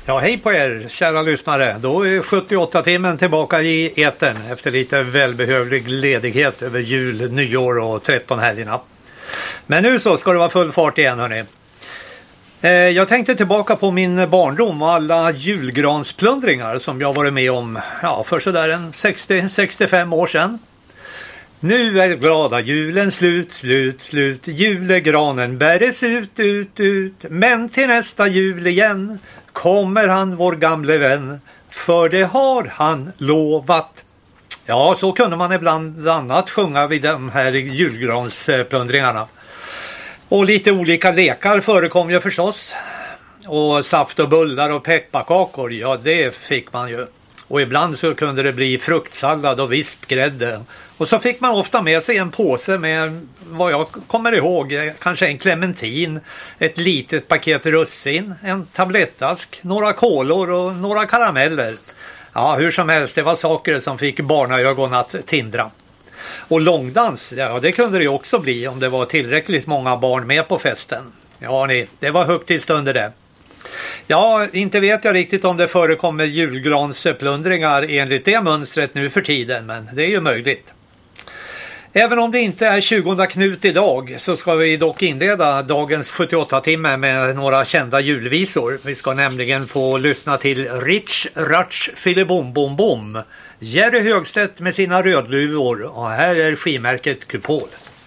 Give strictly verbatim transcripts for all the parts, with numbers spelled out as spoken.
Ja, hej på er kära lyssnare. Då är sjuttioåtta timmen tillbaka i etern efter lite välbehövlig ledighet över jul, nyår och tretton helgerna. Men nu så ska det vara full fart igen, hörni. Eh, jag tänkte tillbaka på min barndom och alla julgransplundringar som jag varit med om ja, för sådär en sextio till sextiofem år sedan. Nu är glada julen slut, slut, slut. Julegranen bäres ut, ut, ut. Men till nästa jul igen kommer han, vår gamle vän. För det har han lovat. Ja, så kunde man ibland annat sjunga vid de här julgransplundringarna. Och lite olika lekar förekom ju förstås. Och saft och bullar och pepparkakor, ja det fick man ju. Och ibland så kunde det bli fruktsallad och vispgrädde. Och så fick man ofta med sig en påse med, vad jag kommer ihåg, kanske en clementin, ett litet paket russin, en tablettask, några kolor och några karameller. Ja, hur som helst, det var saker som fick barnaögon att tindra. Och långdans, ja det kunde det ju också bli om det var tillräckligt många barn med på festen. Ja ni, det var högtidsstunder det. Ja, inte vet jag riktigt om det förekommer julgransplundringar enligt det mönstret nu för tiden, men det är ju möjligt. Även om det inte är tjugonde Knut idag så ska vi dock inleda dagens sjuttioåtta timme med några kända julvisor. Vi ska nämligen få lyssna till Rich Ratch Filibom Bom Bom, Jerry Högstedt med sina rödluvor och här är skimärket Kupol.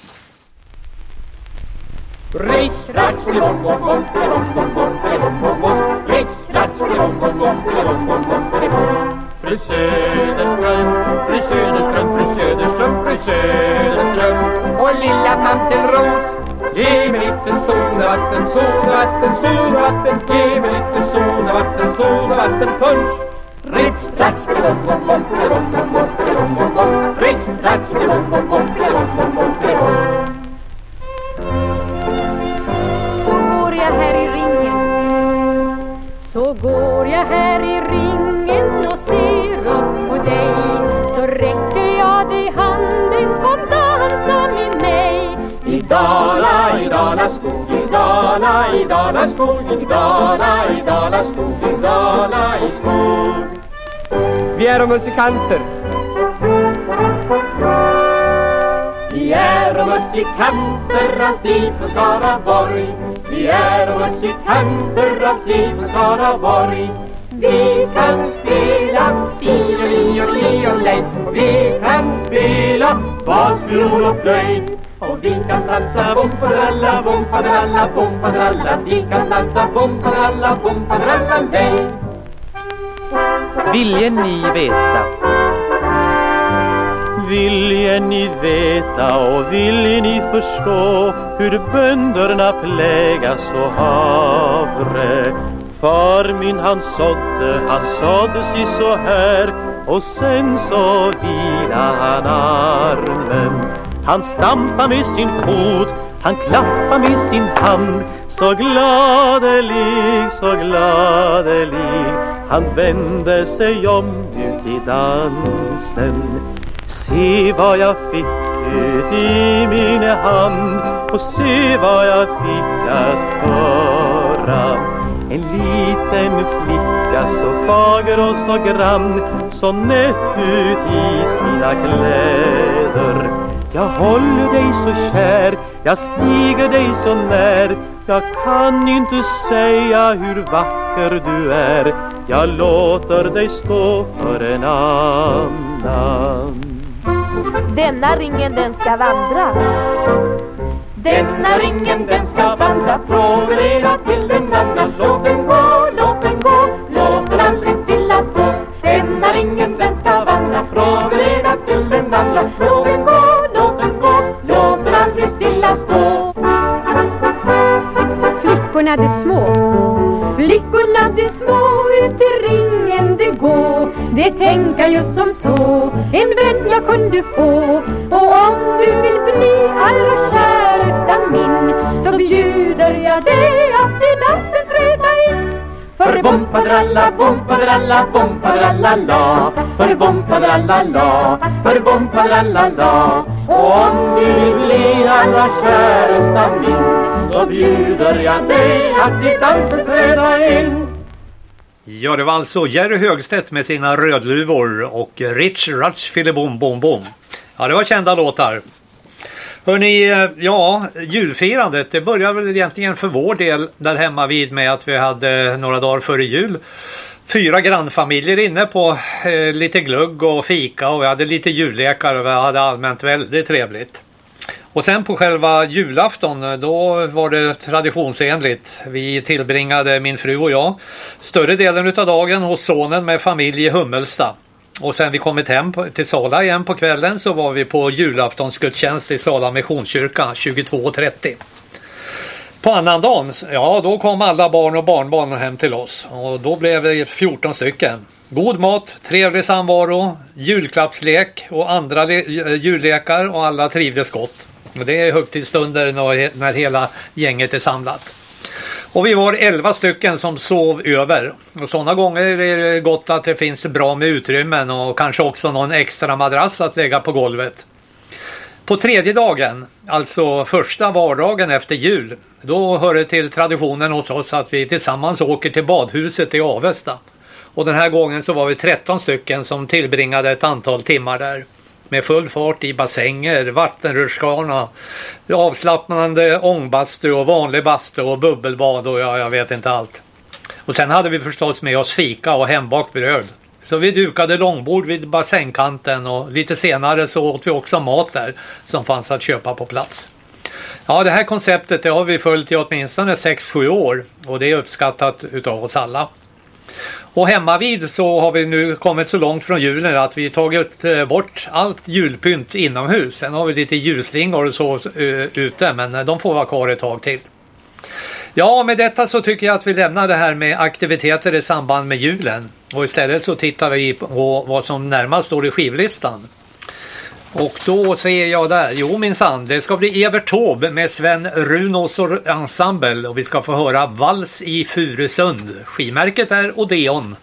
Rich Ratch Filibom Bom Bom Filibom Bom Bom Filibom Bom Bom Rich Ratch Filibom Bom Bom Filibom Bom Bom Filibom Fru Söderström, fru Söderström, fru Söderström, fru Söderström och lilla mamselros. Ge mig lite solvatten, solvatten, solvatten. Ge mig lite solvatten, solvatten, punsch. Rich Ratch Filibom Bom Bom Filibom Bom Bom Filibom Bom Bom Rich Ratch Filibom Bom Bom Filibom Bom Bom Filibom. Så går jag här i ringen, så går jag här i ringen och ser upp på dig. Så räcker jag dig handen, kom dansa med mig. I Dala, i Dala skog, i Dala, i Dala skog, i Dala, i Dala skog, i Dala i skog. Vi är musikanter. Vi är musikanter alltid från Skaraborg. Vi är musikanter alltid från Skaraborg. Vi kan spela fioli och lej. Vi kan spela bas, fiol och flöjt. Och vi kan dansa bompadalla, bompadalla, bompadalla. Vi kan dansa bompadalla, bompadalla, lej. Vill ni veta? Vill ni veta och vill ni förstå hur bönderna plägas och havre? Far min han sådde, han sådde sig så här och sen så vila han armen. Han stampar med sin fot, han klappar med sin hand. Så gladelig, så gladelig. Han vände sig om ut i dansen. Se vad jag fick ut i min hand och se vad jag fick att höra. En liten flicka så fager och så grann, så nätt ut i sina kläder. Jag håller dig så kär, jag stiger dig så när. Jag kan inte säga hur vacker du är. Jag låter dig stå för en annan. Denna ringen den ska vandra. Denna ringen den ska vandra från den ena till den andra. Låt den gå, låt den gå, låt den aldrig stilla stå. Denna ringen den ska vandra från den ena till den andra. Låt den gå, låt den gå, låt den aldrig stilla stå. Flickorna de små, flickorna de små, ut i ringen de gå. Det tänker ju som så, en vän jag kunde få. Och om du vill bli allra käresta min, så bjuder jag dig att i dansen träda in. För bompadralla, bompadralla, bompadralla la. För bompadralla la, för bompadralla la. Och om du vill bli allra käresta min, så bjuder jag dig att i dansen träda in. Ja, det var alltså Jerry Högstedt med sina rödluvor och Rich Ratch Filibom Bom Bom. Ja, det var kända låtar. Hörrni, ja, julfirandet, det började väl egentligen för vår del där hemma vid med att vi hade några dagar före jul fyra grannfamiljer inne på eh, lite glugg och fika, och vi hade lite jullekar och vi hade allmänt väldigt trevligt. Och sen på själva julafton, då var det traditionsenligt. Vi tillbringade, min fru och jag, större delen av dagen hos sonen med familj i Hummelsta. Och sen vi kommit hem till Sala igen på kvällen så var vi på julaftonsgudstjänst i Sala Missionskyrka tjugotvå trettio. På annan dagen, ja, då kom alla barn och barnbarn hem till oss. Och då blev det fjorton stycken. God mat, trevlig samvaro, julklappslek och andra le- jullekar, och alla trivdes gott. Och det är högtidsstunder när, när hela gänget är samlat. Och vi var elva stycken som sov över. Och sådana gånger är det gott att det finns bra med utrymmen och kanske också någon extra madrass att lägga på golvet. På tredje dagen, alltså första vardagen efter jul, då hör det till traditionen hos oss att vi tillsammans åker till badhuset i Avesta. Och den här gången så var vi tretton stycken som tillbringade ett antal timmar där. Med full fart i bassänger, vattenrutschkana, avslappnande ångbastu och vanlig bastu och bubbelbad och ja, jag vet inte allt. Och sen hade vi förstås med oss fika och hembakt bröd. Så vi dukade långbord vid bassängkanten, och lite senare så åt vi också mat där som fanns att köpa på plats. Ja, det här konceptet det har vi följt i åtminstone sex sju år, och det är uppskattat utav oss alla. Och hemma vid så har vi nu kommit så långt från julen att vi tagit bort allt julpynt inomhus. Sen har vi lite ljusslingor och så uh, ute, men de får vara kvar ett tag till. Ja, med detta så tycker jag att vi lämnar det här med aktiviteter i samband med julen. Och istället så tittar vi på vad som närmast står i skivlistan. Och då ser jag där, jo minsann, det ska bli Evert Taube med Sven Runos ensemble, och vi ska få höra Vals i Furusund. Skivmärket är Odeon.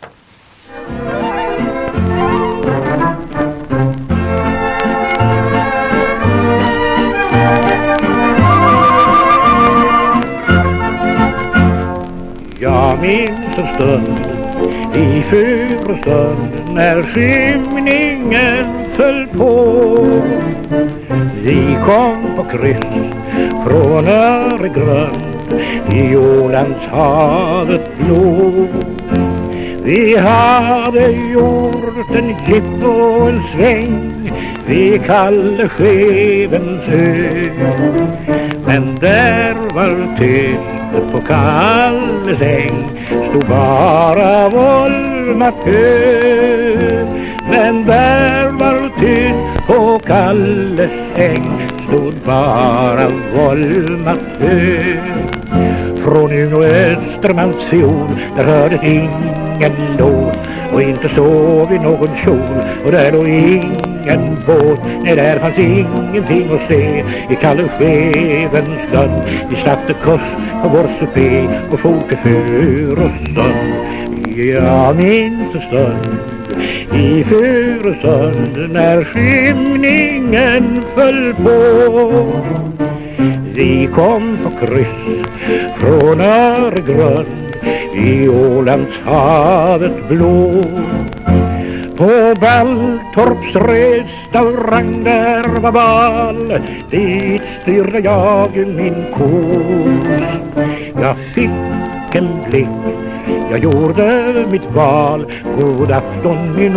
Jag minns en stund i Furusund när skymningen föll på. Vi kom på kryss från Öregrund i Ålandshavet blå. Vi hade gjort en jipp och en sväng vid Kalle Skevens ö. Men där var tyst på Kalles äng, stod bara Volmat kö. Men där var tyst på Kalles äng, stod bara Volmat kö. Från Uno Östermans fjol, där hörde ingen låt, och inte sov i någon kjol, och där låg ingen båt. Nej, där fanns ingenting att se i Kalle Skevens dörr. Vi satte kurs på vår supé och for till Furusund. Jag minns en stund i Furusund när skymningen föll på. Vi kom på kryss från Öregrund i Ålandshavet blå. På Balltorps restaurang där var bal, dit styrde jag min kurs. Jag fick en blick, jag gjorde mitt val. God afton min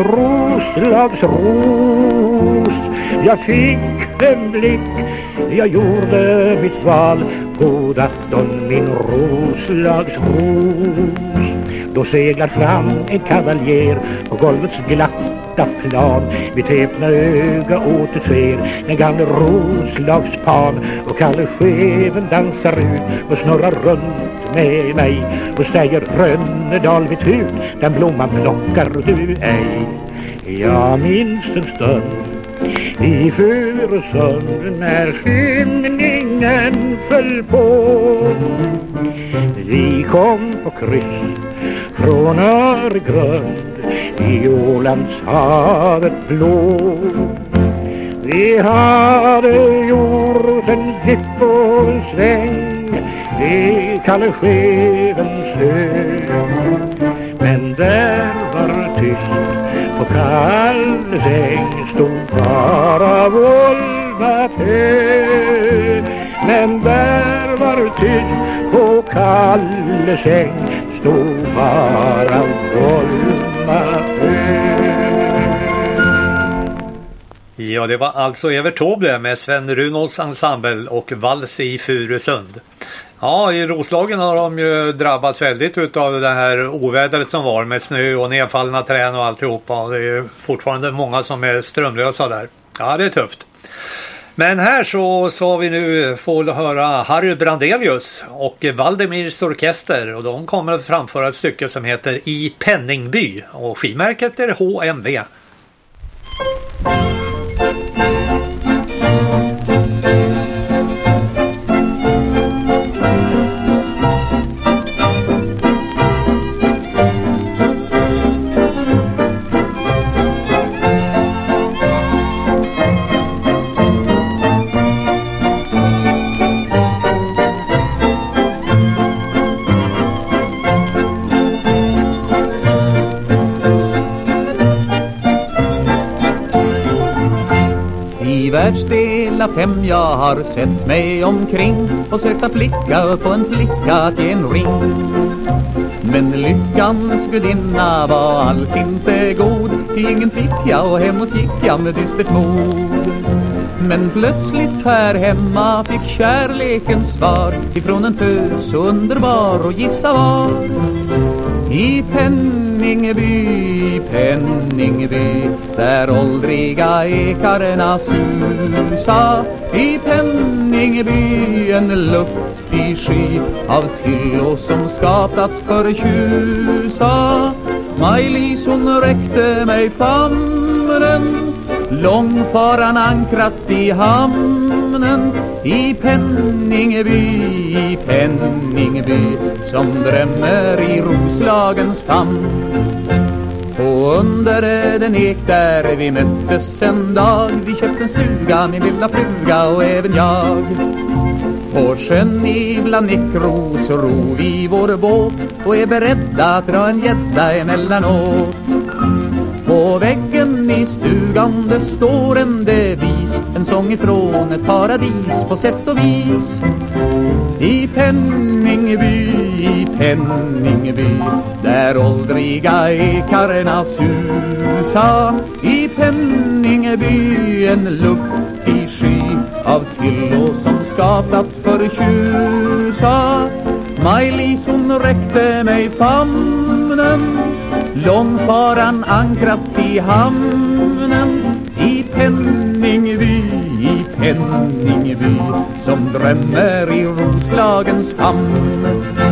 Roslagsros. Jag fick en blick, jag gjorde mitt val. God afton min Roslagsros. Då seglar fram en kavaljer på golvets glatta plan. Mitt häpna öga återser den gamla Roslagspan. Och Kalle Scheven dansar ut och snurrar runt med mig och säger: Rönnedal vet ut, den blomman plockar du ej. Jag minns en stund i Furusund när skymningen föll på. Vi kom på kryss från Öregrund i Ålandshavet blå. Vi hade gjort en jipp och en sväng i Kalle Skevens ö. Men Kallesäng stod bara Volmapö. Men där var tyst på Kallesäng stod bara Volmapö. Ja, det var alltså Evert Taube med Sven Runås ensemble och Vals i Furusund. Ja, i Roslagen har de ju drabbats väldigt utav det här ovädret som var med snö och nedfallna träd och alltihopa. Det är fortfarande många som är strömlösa där. Ja, det är tufft. Men här så så vi nu får höra Harry Brandelius och Valdemirs orkester, och de kommer att framföra ett stycke som heter I Penningby, och skivmärket är H M V. Världsdela fem jag har sett mig omkring och sökt att blicka på en flicka till en ring. Men lyckans gudinna var alls inte god. Ingen fick jag och hemåt gick jag med dystert mod. Men plötsligt här hemma fick kärleken svar ifrån en tös så underbar, och gissa var. I Penningby, Penningby, där åldriga ekarna susa. I Penningby en luftig sky av tyllo som skapat för tjusa. Maj-Lis hon räckte mig famnen, långfaran ankrat i hamnen. I Penningby, i Penningby, som drömmer i Roslagens famn. Och under den ek där vi möttes en dag, vi köpte en stuga, min lilla fruga och även jag. På sjön ibland Näckros ro vi vår båt och är beredda att dra en gädda emellanåt. På väggen i stugan det står en devis, en sång ifrån ett paradis på sätt och vis. I Penningby, i Penningby, där åldriga ekarna susa. I Penningby en luftig sky av tyllo som skapat för tjusa. Maj-Lis hon räckte mig famnen, långfaran ankrat i hamnen. I Penningby, i Penningby, som drömmer i Roslagens famn.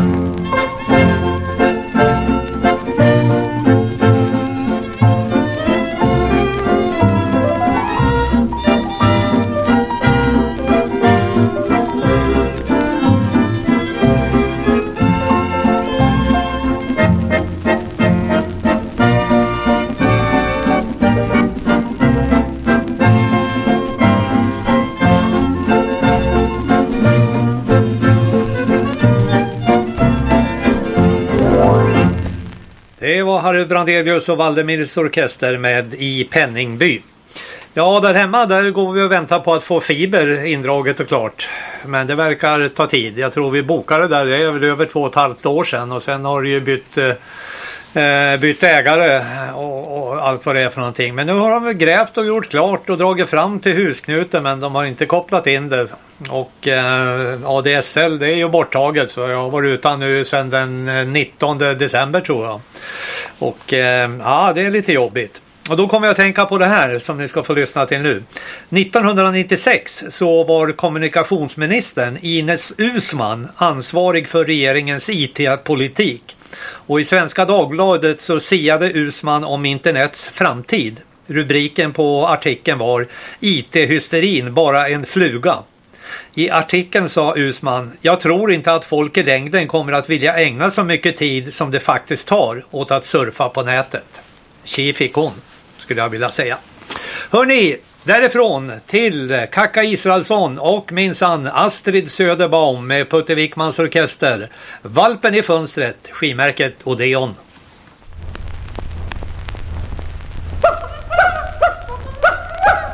Harry Brandelius och Valdemirs orkester med I Penningby. Ja, där hemma där går vi och väntar på att få fiber indraget och klart. Men det verkar ta tid. Jag tror vi bokade där, det är väl över två och ett halvt år sedan. Och sen har det ju bytt, eh, bytt ägare och, och allt vad det är för någonting. Men nu har de väl grävt och gjort klart och dragit fram till husknuten, men de har inte kopplat in det. Och eh, A D S L det är ju borttaget, så jag har varit utan nu sedan den nittonde december tror jag. Och eh, ja, det är lite jobbigt. Och då kommer jag att tänka på det här som ni ska få lyssna till nu. nittonhundranittiosex så var kommunikationsministern Ines Uusmann ansvarig för regeringens I T-politik. Och i Svenska Dagbladet så siade Uusmann om internets framtid. Rubriken på artikeln var I T-hysterin bara en fluga. I artikeln sa Uusmann: jag tror inte att folk i längden kommer att vilja ägna så mycket tid som det faktiskt tar åt att surfa på nätet. Tji fick hon, skulle jag vilja säga. Hörrni, därifrån till Kaka Israelsson och minsann Astrid Söderbaum med Putte Wickmans orkester. Valpen i fönstret, skivmärket Odeon.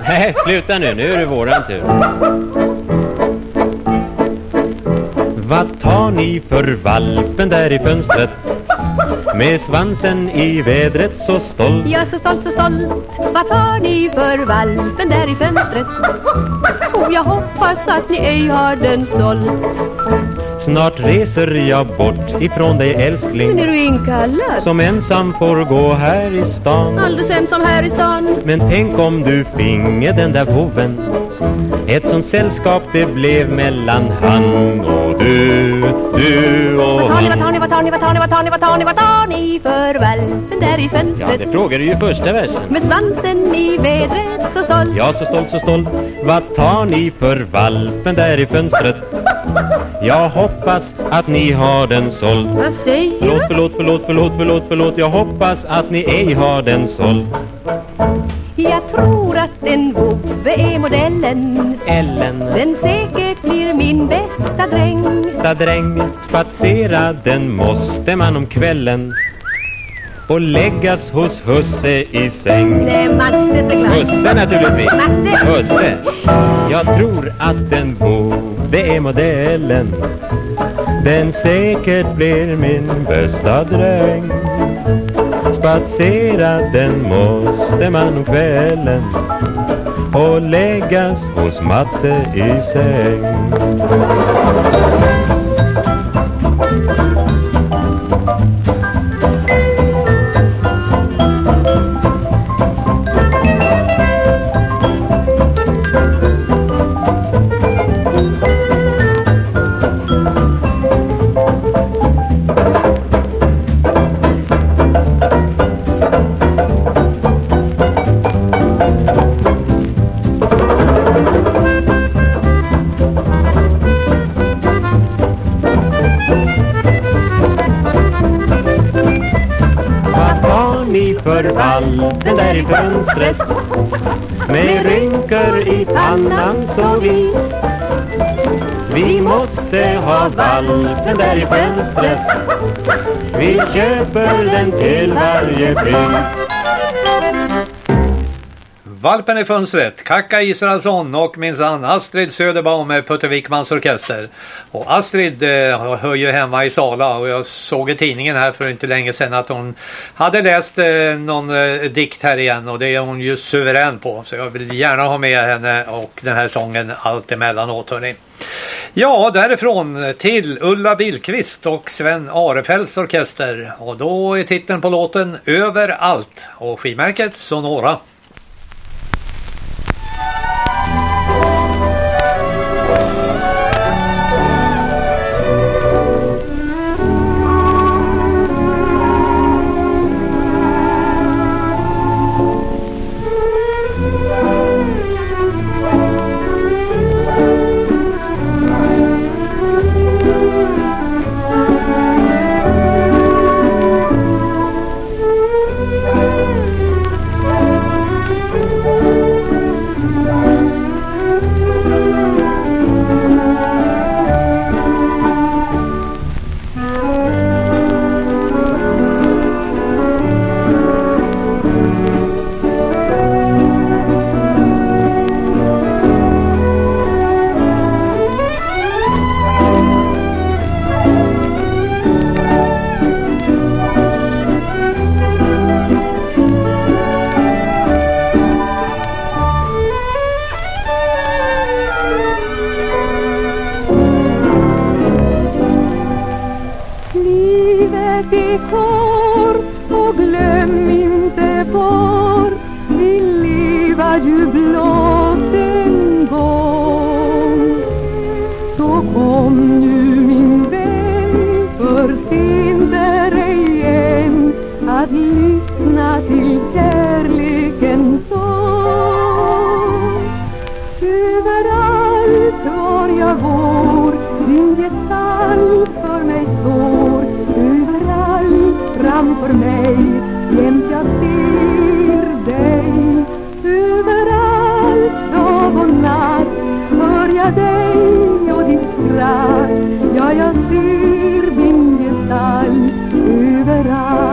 Nej, sluta nu. Nu är det våran tur. Vad tar ni för valpen där i fönstret? Med svansen i vädret så stolt. Jag är så stolt, så stolt. Vad tar ni för valpen där i fönstret? Och jag hoppas att ni ej har den sålt. Snart reser jag bort ifrån dig älskling. Men är du inkallad? Som ensam får gå här i stan. Alldeles ensam här i stan. Men tänk om du finge den där voven. Ett sånt sällskap det blev mellan han och du. Du och vad tar ni, han. vad tar ni, vad tar ni, vad tar ni, vad tar ni, vad tar ni, vad tar ni för valpen där i fönstret? Ja, det frågar du ju i första versen. Med svansen i vädret så stolt. Ja, så stolt, så stolt. Vad tar ni för valpen där i fönstret? Jag hoppas att ni har den såld. Vad säger du? Förlåt, förlåt, förlåt, förlåt, förlåt, förlåt. Jag hoppas att ni ej har den såld. Jag tror att en vovve är modellen. Ellen, Den säkert blir min bästa dräng. ta dräng, spatsera den måste man om kvällen. Och läggas hos husse i säng. Nej, Matte såklart. Husse naturligtvis. Matte. Husse. Jag tror att den vovve är modellen. Den säkert blir min bästa dräng. Spatsera den måste man om kvällen. Och läggas hos Matte i säng. För valpen där i fönstret med rynkor i pannan så vis. Vi måste ha valpen där i fönstret. Vi köper den till varje pris. Valpen i fönstret, Kaka Israelsson och minsann Astrid Söderbaum med Putte Wickmans orkester. Och Astrid eh, hör ju hemma i Sala och jag såg i tidningen här för inte länge sedan att hon hade läst eh, någon eh, dikt här igen och det är hon ju suverän på. Så jag vill gärna ha med henne och den här sången allt emellanåt, hörni. Ja, därifrån till Ulla Billqvist och Sven Arefälls orkester. Och då är titeln på låten Överallt och skivmärket Sonora.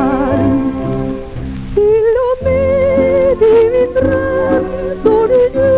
Till och med i min dröm står du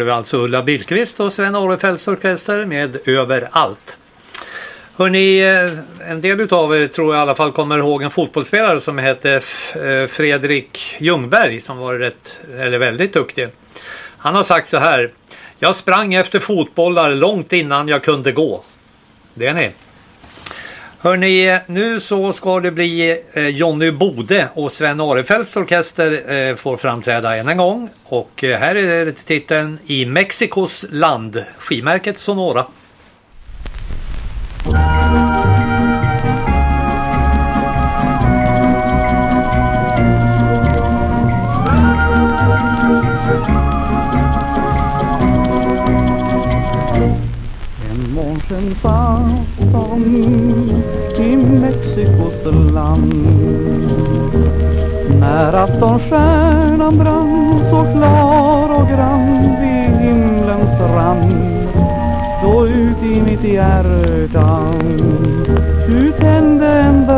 vi alltså Ulla Billqvist och Sven Arefeldts orkester med Överallt. Hörrni, en del utav er tror jag i alla fall kommer ihåg en fotbollsspelare som hette Fredrik Ljungberg som var rätt, eller väldigt duktig. Han har sagt så här: jag sprang efter fotbollar långt innan jag kunde gå. Det är ni. Hörrni, nu så ska det bli eh, Johnny Bode och Sven Arefeldts orkester eh, får framträda än en gång. Och eh, här är titeln I Mexikos land, skimärket Sonora. En afton i Mexikos land, när aftonstjärnan brann så klar och grann vid himlens rand, då ut i mitt hjärta du tände en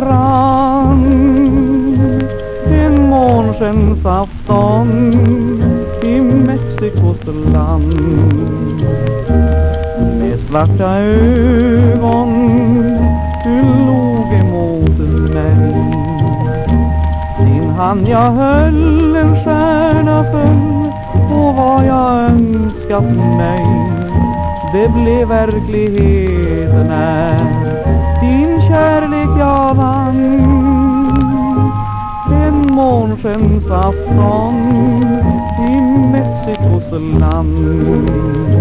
brand. En månskens afton i Mexikos land, med svarta ögon du låg emot mig. Din hand jag höll, en stjärna föll, och vad jag önskat mig, det blev verklighet när din kärlek jag vann. En månskens afton i Mexikos land,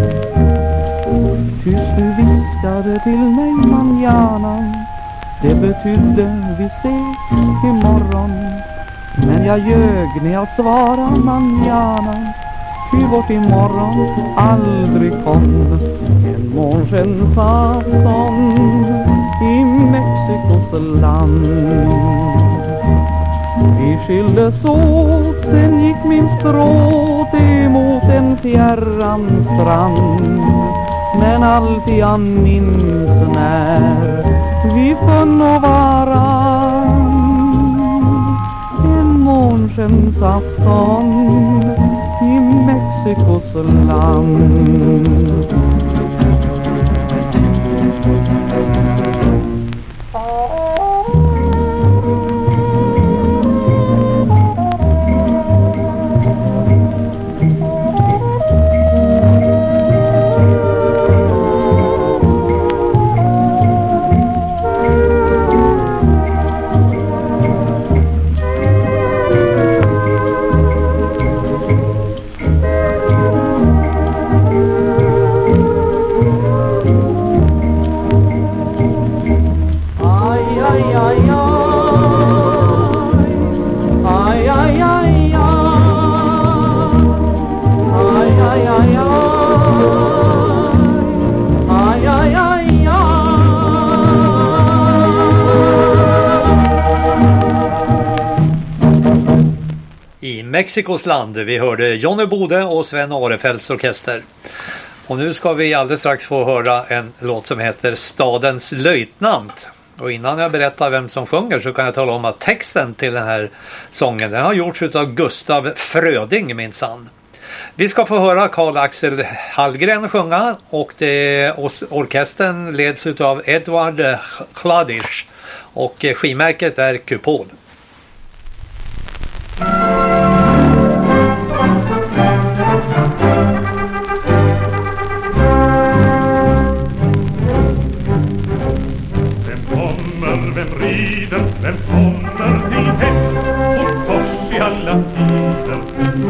tyst du viskade till mig manjana, det betydde vi ses imorgon. Men jag ljög när jag svarade manjana, ty vårt imorgon aldrig kom. En månskens afton i Mexikos land, vi skildes åt, sen gick min stråt emot en fjärran strand. Men allt jag minns när vi fann varann, en månskens afton i Mexikos land. Mexikos land. Vi hörde Johnny Bode och Sven Arefeldts orkester. Och nu ska vi alldeles strax få höra en låt som heter Stadens löjtnant. Och innan jag berättar vem som sjunger så kan jag tala om att texten till den här sången, den har gjorts av Gustav Fröding minsann. Vi ska få höra Karl Axel Hallgren sjunga och det, orkestern leds av Edward Kladisch och skimärket är Kupol. Vem rider, vem kommer till häst och kors i alla tider?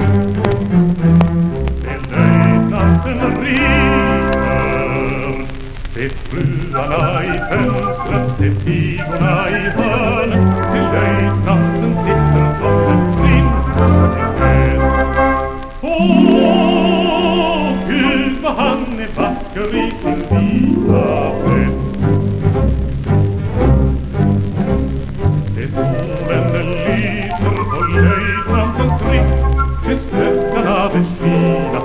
Se löjtnanten rider, se fruarna i fönstret, se pigorna i hörnen. Se löjtnanten sitter som en prins på sin häst. Åh, Gud vad han är vacker i sin vita fest. Solen lyser på löjtnantens ring, se stöttarna beskina.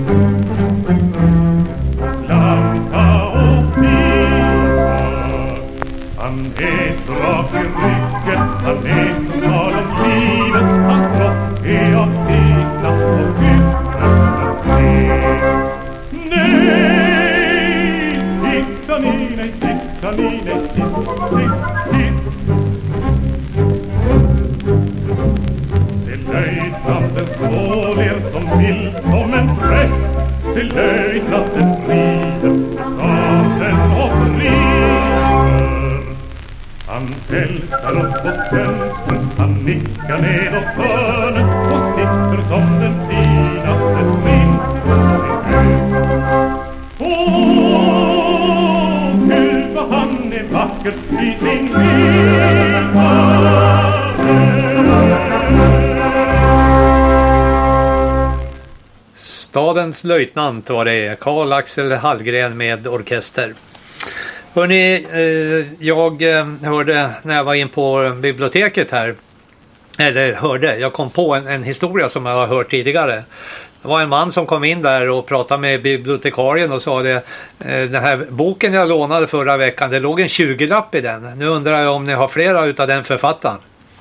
Blanka och fina, han är så rak i ryggen, han är så smal om livet. Hans kropp är av seglat och utrustat med nej, titta, ni, nej, titt, titt, titt. Se löjtnanten svåler som vild som en präst. Se löjtnanten rider för staten och rider. Han hälsar upp på fönstret, han nickar nedåt hörnen och sitter som den finaste prins i hus. Åh, Gud vad han är vacker i sin vildare. Stadens löjtnant var det, Carl Axel Hallgren med orkester. Hörrni, eh, jag eh, hörde när jag var in på biblioteket här, eller hörde, jag kom på en, en historia som jag har hört tidigare. Det var en man som kom in där och pratade med bibliotekarien och sa det, eh, den här boken jag lånade förra veckan, det låg en tjugo-lapp i den. Nu undrar jag om ni har flera utav den författaren.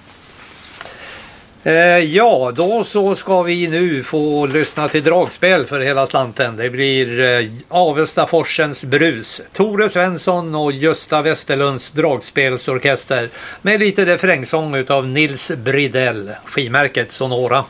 Eh, ja, då så ska vi nu få lyssna till dragspel för hela slanten. Det blir eh, Avesta Forsens brus, Tore Svensson och Gösta Westerlunds dragspelsorkester med lite refrängsång utav Nils Bridell, skimärket Sonora.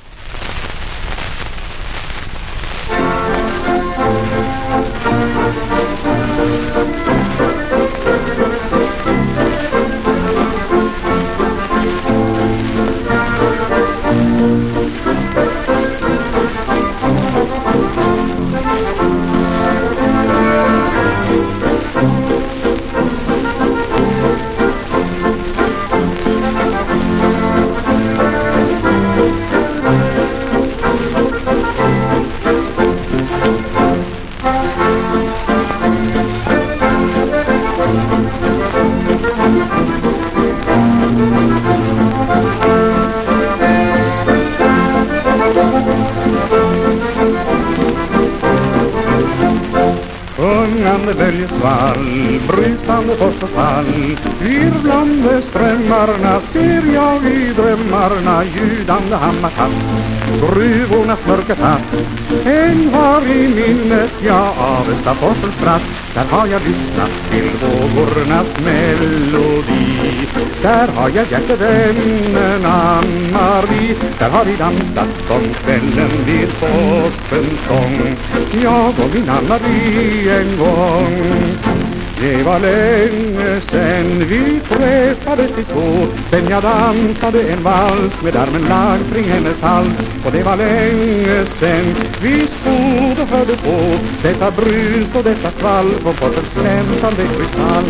Böljesvall, brusande fors och fall, virvlande strömmarna ser jag i drömmarna, ljudande hammarkast, gruvornas mörka tatt. En var i minnet, ja, Avesta Forsens spratt. Där har jag lyssnat till vågornas melodi. Där har jag hjärtevännen Ann-Marie. Där har vi dansat om kvällen vid forsens sång. Jag och min Ann-Marie en gång. Det var länge sen vi träffades i två. Sen jag dansade en vals med armen lagd kring hennes hals. Och det var länge sen vi stod och hörde på detta brus och detta svall på forsens glänsande kristall.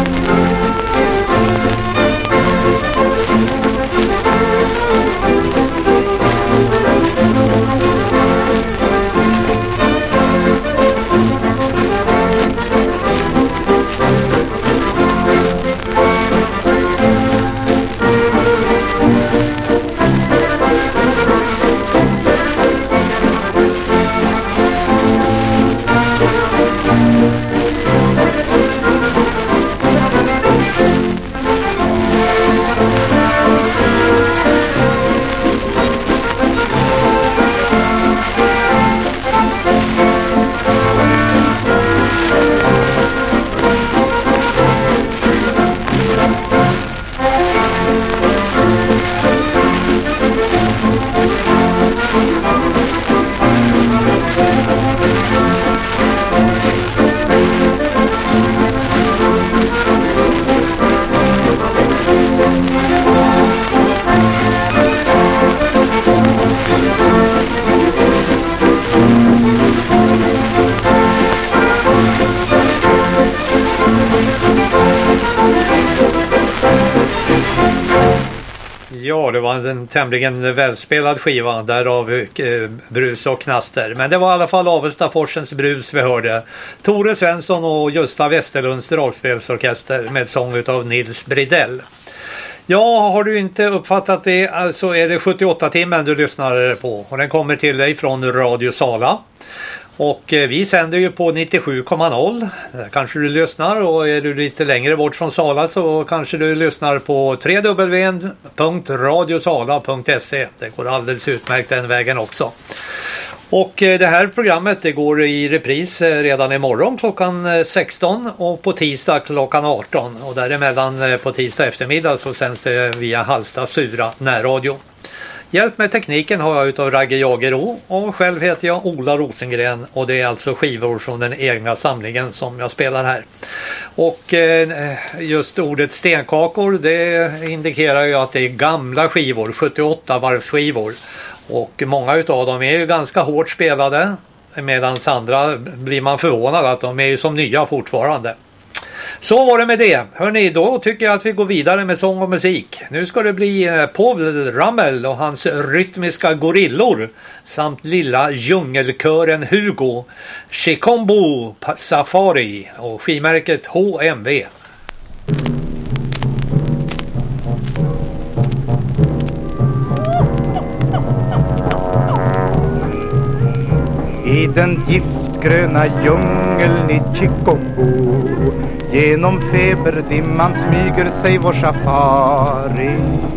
Ja, det var en tämligen välspelad skiva, därav eh, brus och knaster. Men det var i alla fall Avesta Forsens brus vi hörde. Tore Svensson och Gösta Westerlunds dragspelsorkester med sång utav Nils Bridell. Ja, har du inte uppfattat det så är det sjuttioåtta timmen du lyssnar på. Och den kommer till dig från Radio Sala. Och vi sänder ju på nittiosju komma noll. Där kanske du lyssnar, och är du lite längre bort från Sala så kanske du lyssnar på w w w punkt radiosala punkt se. Det går alldeles utmärkt den vägen också. Och det här programmet det går i repris redan imorgon klockan sexton och på tisdag klockan arton. Och däremellan på tisdag eftermiddag så sänds det via Halsta Sura närradio. Hjälp med tekniken har jag utav Ragge Jagero och själv heter jag Ola Rosengren och det är alltså skivor från den egna samlingen som jag spelar här. Och eh, just ordet stenkakor det indikerar ju att det är gamla skivor, sjuttioåtta varvsskivor. Och många utav dem är ju ganska hårt spelade medan andra blir man förvånad att de är ju som nya fortfarande. Så var det med det. Hörrni, då tycker jag att vi går vidare med sång och musik. Nu ska det bli Povel Ramel och hans rytmiska gorillor samt lilla djungelkören Hugo, Chikombo Safari och skivmärket H M V. I den giftgröna djungeln i Chikombo genom feberdimman smyger sig vår safari.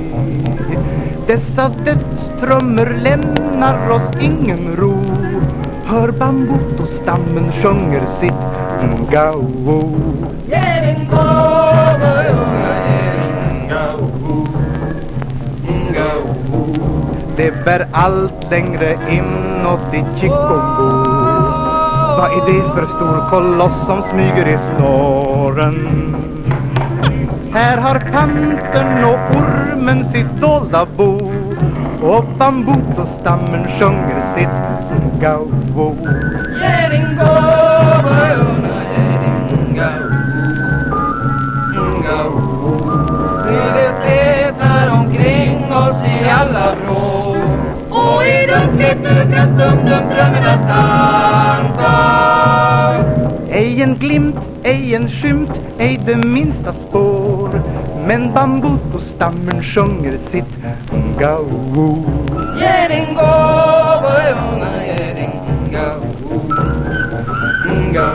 Dessa dödstrummor lämnar oss ingen ro. Hör bambutostammen sjunger sitt ngao. Det bär allt längre inåt i Chikombo. Vad är det för stor koloss som smyger i snåren? Här har pantern och ormen sitt dolda bo. Och bambutostammen sjunger sitt ngao. Se det tätar omkring oss i alla vrå. Och i dunklet ökat stundum drömmernas antal. Ej en glimt, ej en skymt, ej det minsta spår. Men bambutostammen sjunger sitt ngao. Geringo, bojona, geringo, ngao.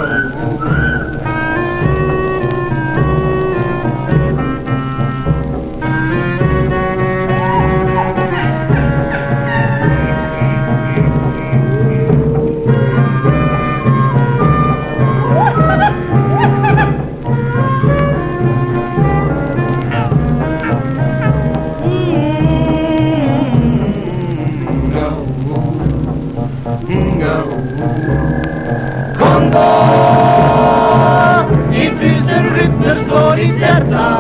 I tusen rytmer slår ditt hjärta.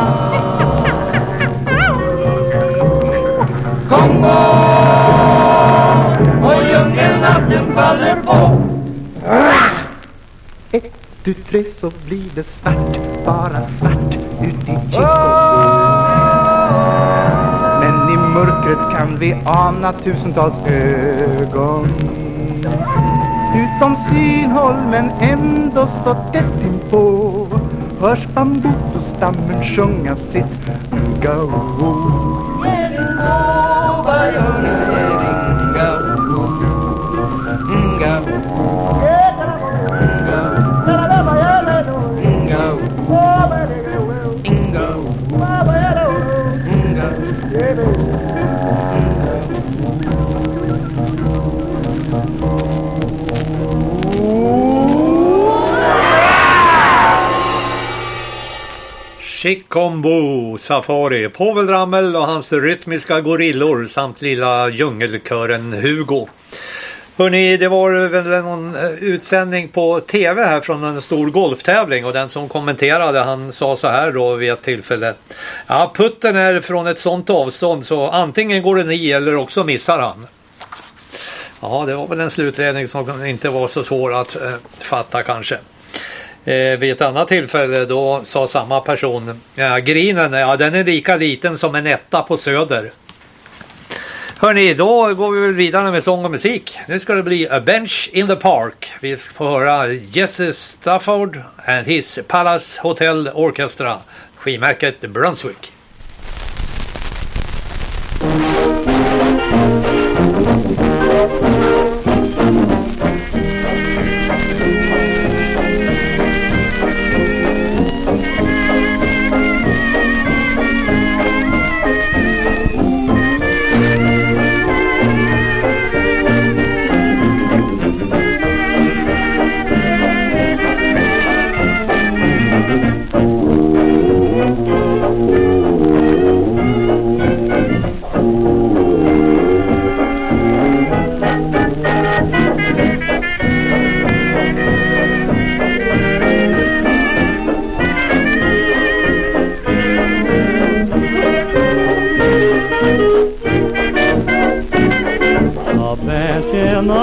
Kongo och djungelnatten faller på. Ett, tu, tre så blir det svart, bara svart ut i Chikombo. Men i mörkret kan vi ana tusentals ögon. Utom synhåll men ändå så tätt inpå hörs bambutostammen sjunga sitt ngao. Ngao, bajona, ngao, ngao, Chikombo Safari, Povel Ramel och hans rytmiska gorillor samt lilla djungelkören Hugo. Hörrni, det var väl någon utsändning på tv här från en stor golftävling och den som kommenterade han sa så här då vid ett tillfälle. Ja, putten är från ett sånt avstånd så antingen går den i eller också missar han. Ja, det var väl en slutledning som inte var så svår att eh, fatta kanske. Eh, vid ett annat tillfälle då sa samma person, ja, grinen, ja, den är lika liten som en etta på Söder. Hörrni, då går vi vidare med sång och musik. Nu ska det bli A Bench in the Park. Vi får höra Jesse Stafford and his Palace Hotel Orchestra, skivmärket Brunswick.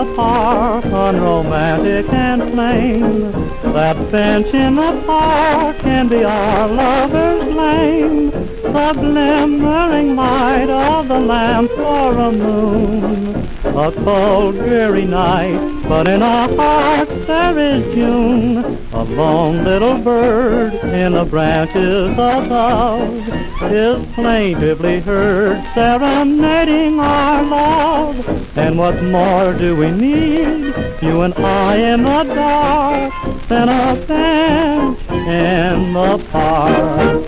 the park, unromantic and plain. That bench in the park can be our lover's lane. The glimmering light of the lamp or a moon. A cold, dreary night, but in our hearts there is June. A lone little bird in the branches above is plaintively heard serenading our love. And what more do we need, you and I in the dark, than a bench in the park?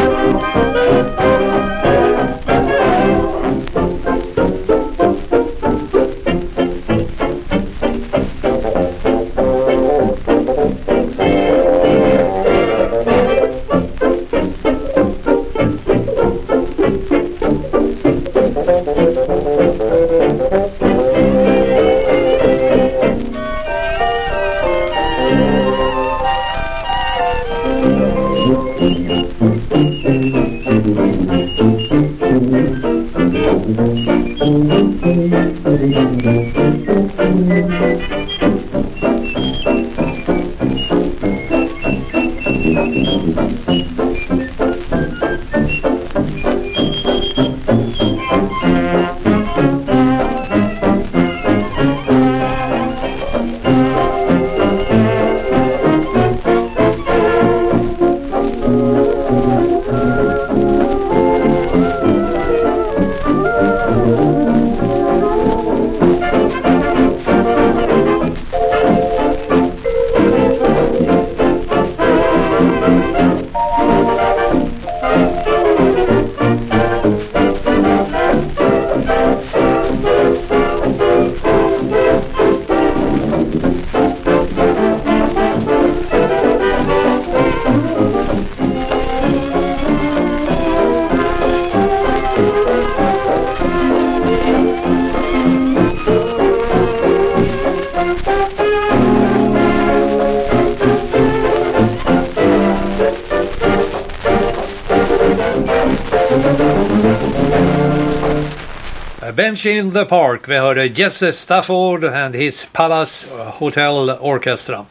Bench in the Park. Vi hörde Jesse Stafford and his Palace Hotel Orchestra.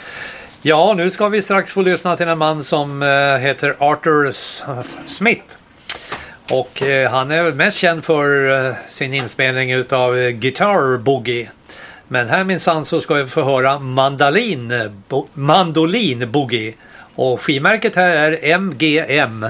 Ja, nu ska vi strax få lyssna till en man som uh, heter Arthur Smith. Och uh, han är mest känd för uh, sin inspelning utav uh, Guitar Boogie. Men här minsann så ska vi få höra mandolin, bo- mandolin Boogie. Och skivmärket här är M G M.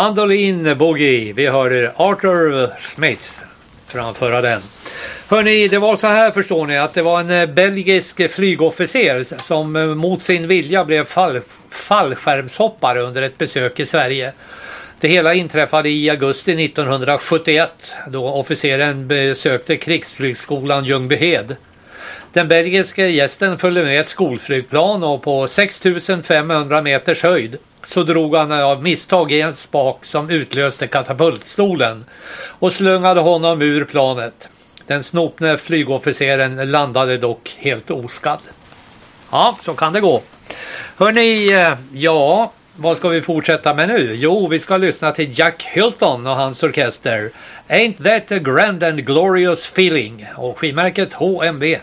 Mandolin Boogie. Vi hörde Arthur Smith framföra den. Hörrni, det var så här förstår ni att det var en belgisk flygofficer som mot sin vilja blev fall, fallskärmshoppare under ett besök i Sverige. Det hela inträffade i augusti nittonhundrasjuttioett då officeren besökte krigsflygskolan Ljungbyhed. Den belgiska gästen följde med ett skolflygplan och på sex tusen femhundra meters höjd så drog han av misstag i en spak som utlöste katapultstolen och slungade honom ur planet. Den snopne flygofficeren landade dock helt oskadd. Ja, så kan det gå. Hörrni, ja, vad ska vi fortsätta med nu? Jo, vi ska lyssna till Jack Hylton och hans orkester. Ain't that a grand and glorious feeling? Och skivmärket H M V.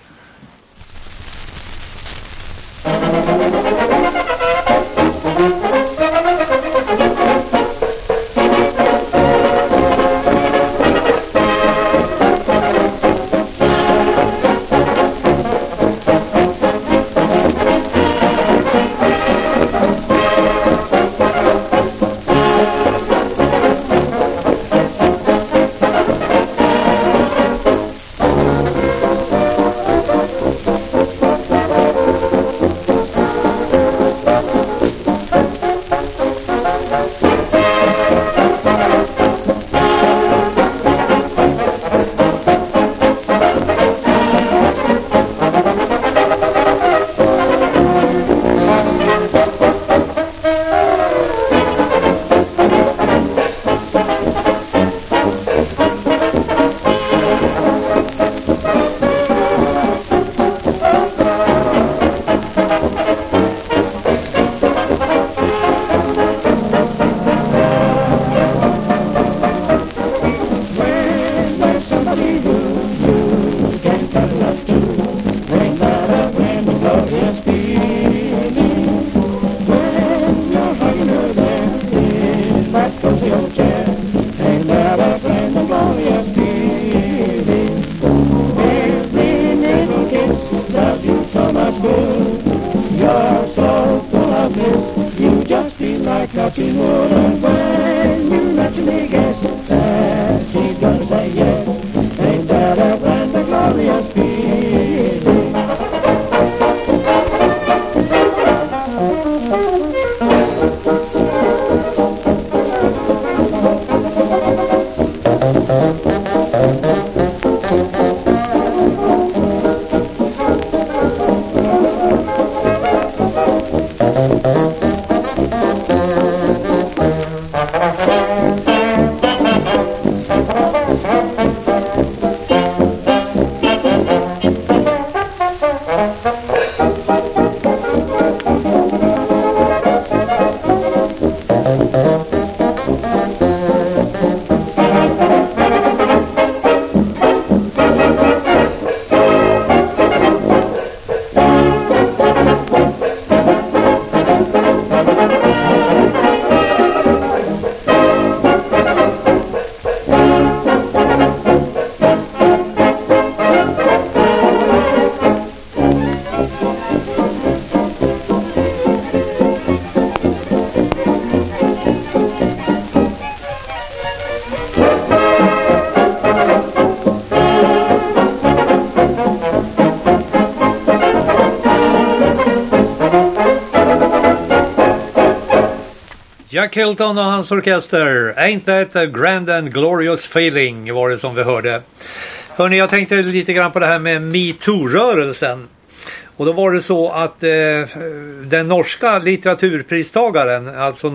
Jack Hylton och hans orkester. Ain't that a grand and glorious feeling var det som vi hörde. Hörrni, jag tänkte lite grann på det här med MeToo-rörelsen. Och då var det så att eh, den norska litteraturpristagaren, alltså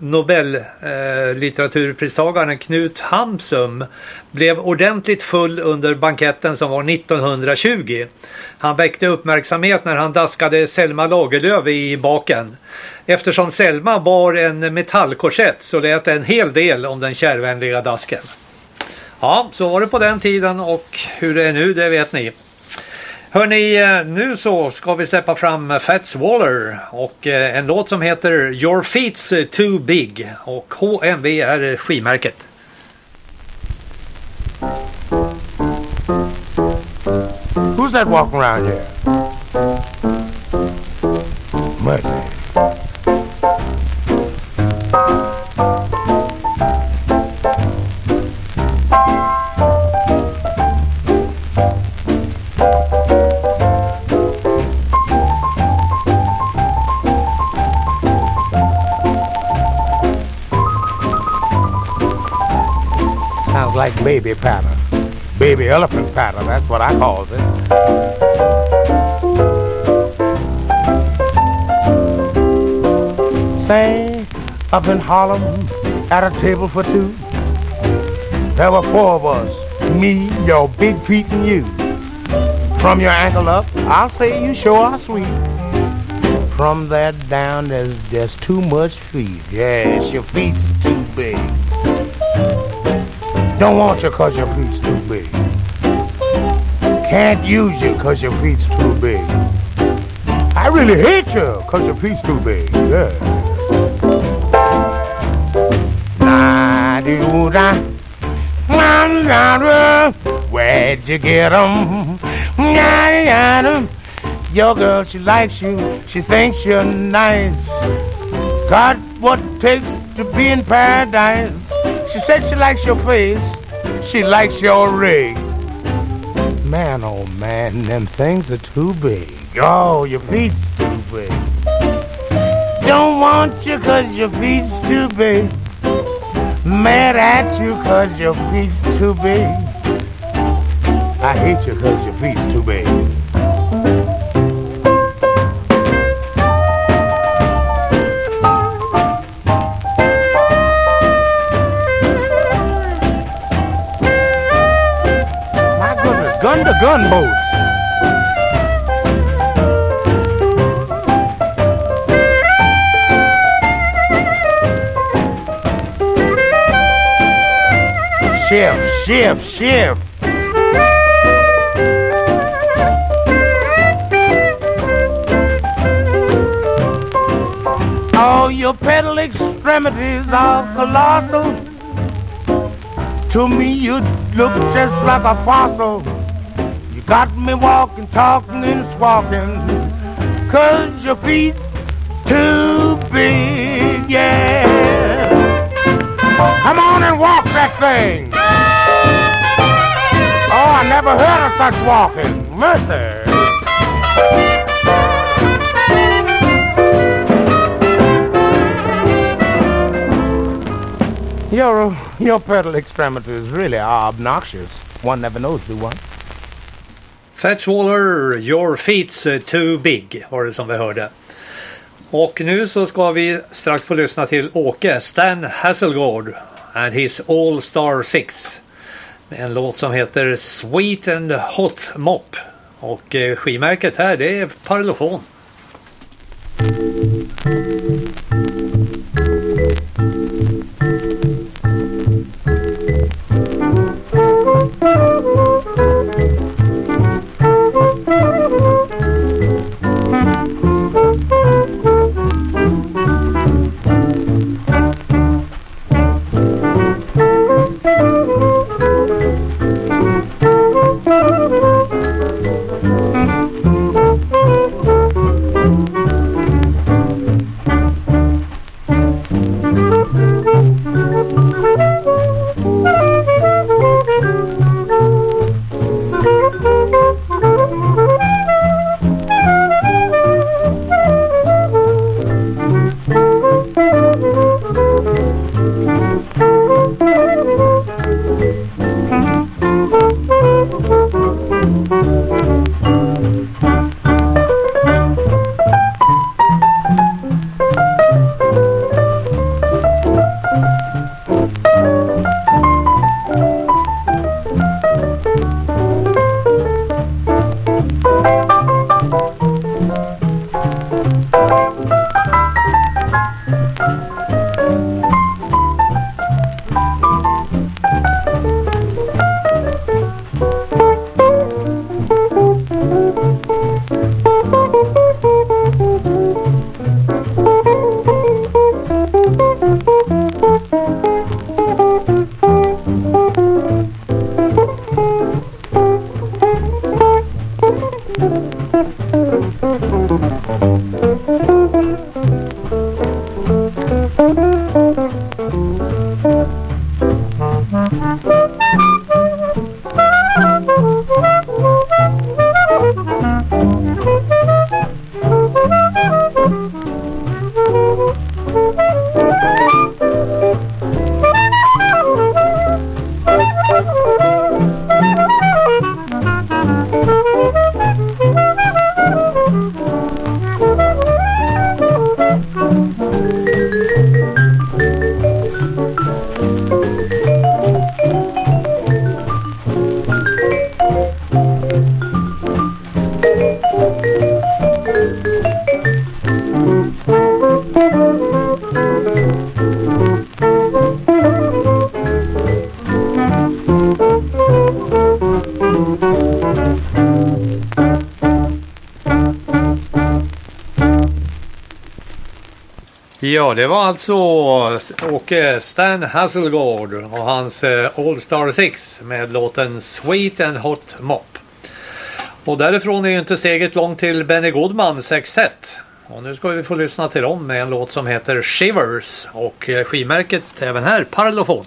Nobel-litteraturpristagaren eh, Knut Hamsun blev ordentligt full under banketten som var nittonhundratjugo. Han väckte uppmärksamhet när han daskade Selma Lagerlöf i baken. Eftersom Selma var en metallkorsett så lät en hel del om den kärvänliga dasken. Ja, så var det på den tiden och hur det är nu, det vet ni. Hörrni, nu så ska vi släppa fram Fats Waller och en låt som heter Your Feet's Too Big och H M V är skivmärket. Who's that walking around here? Mercy. like baby patter. Baby elephant patter, that's what I calls it. Say, up in Harlem, at a table for two, there were four of us, me, your big Pete, and you. From your ankle up, I'll say you sure are sweet. From there down, there's, there's too much feet. Yes, your feet's too big. Don't want you cause your feet's too big. Can't use you cause your feet's too big. I really hate you cause your feet's too big. Yeah. Na-doo-da, na-na-da, where'd you get 'em? Na-na-da. Your girl, she likes you, she thinks you're nice. Got what it takes to be in paradise. She said she likes your face, she likes your rig. Man, oh man, them things are too big. Oh, your feet's too big. Don't want you cause your feet's too big. Mad at you cause your feet's too big. I hate you cause your feet's too big. Gun to gun boats. Shift, shift, shift. All your pedal extremities are colossal. To me you look just like a fossil. Got me walking, talking, and squawking, cause your feet too big, yeah. Come on and walk that thing. Oh, I never heard of such walking. Mercy. Your, your pedal extremities really are obnoxious. One never knows, do one? Fats Waller, Your Feet's Too Big var det som vi hörde. Och nu så ska vi strax få lyssna till Åke Stan Hasselgaard and his All Star Six. En låt som heter Sweet and Hot Mop. Och skivmärket här, det är Parlophone. Ja, det var alltså Åke Stan Hasselgaard och hans All Star Six med låten Sweet and Hot Mop. Och därifrån är ju inte steget långt till Benny Goodman Sextet. Och nu ska vi få lyssna till dem med en låt som heter Shivers och skivmärket även här Parlophone.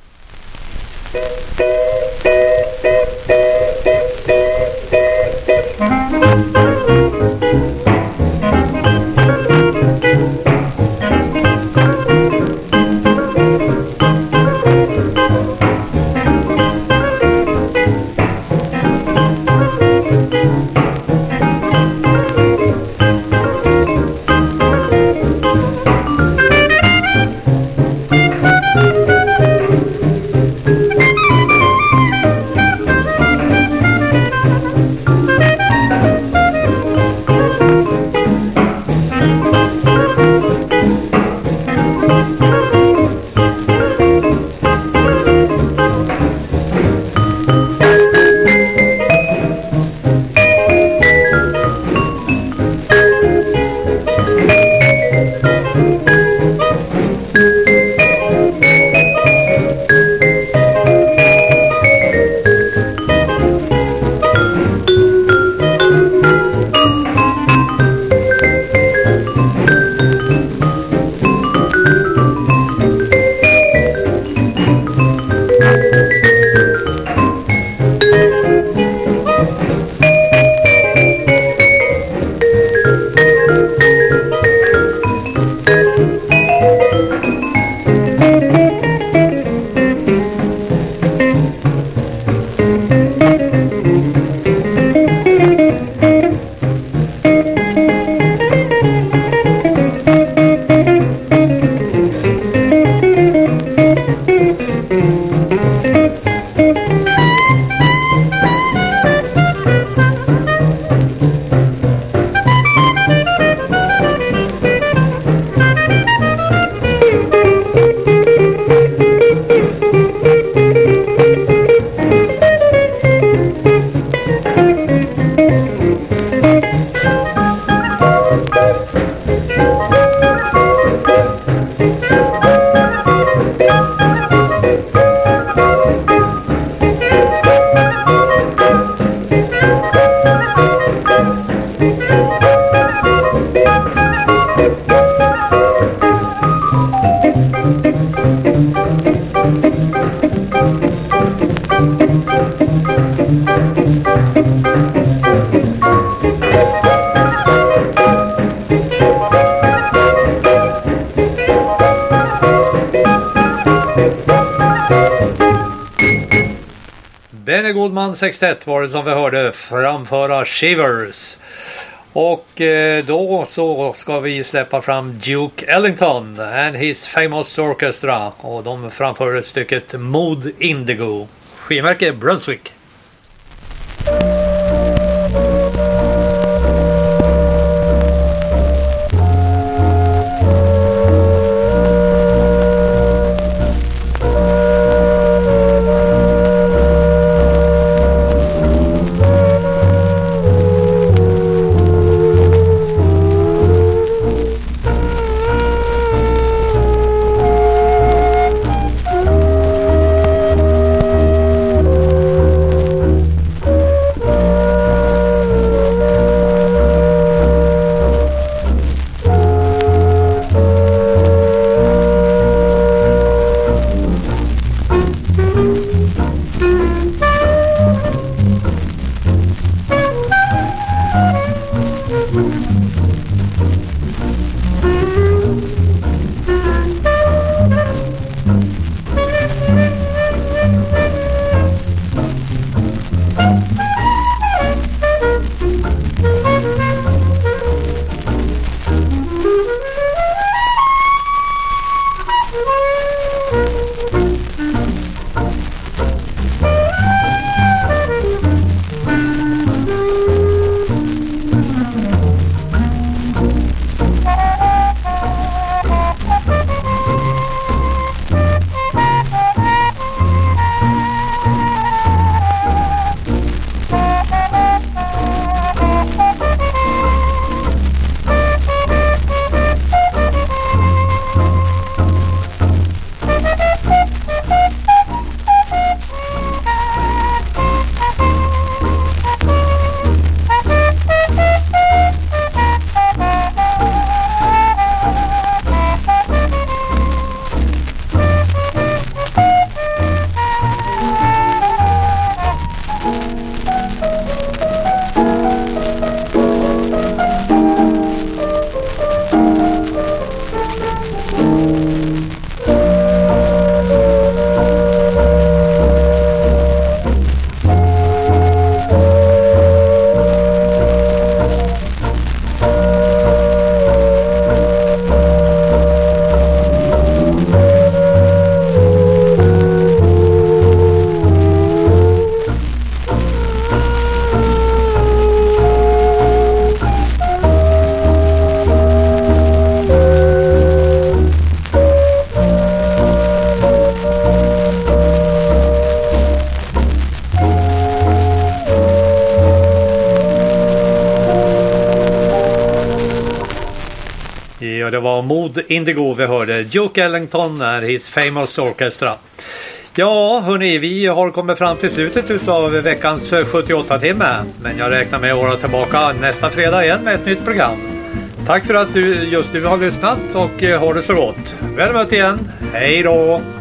Benny Goodman sextioett var det som vi hörde framföra Shivers. Och eh, då så ska vi släppa fram Duke Ellington and his famous orchestra. Och de framför stycket Mood Indigo. Skivmärke Brunswick. det var Mod Indigo vi hörde. Duke Ellington är His Famous Orchestra. Ja, hörni, vi har kommit fram till slutet av veckans sjuttioåtta-timme. Men jag räknar med att vara tillbaka nästa fredag igen med ett nytt program. Tack för att du just nu har lyssnat och ha det så gott. Väl mött igen. Hej då!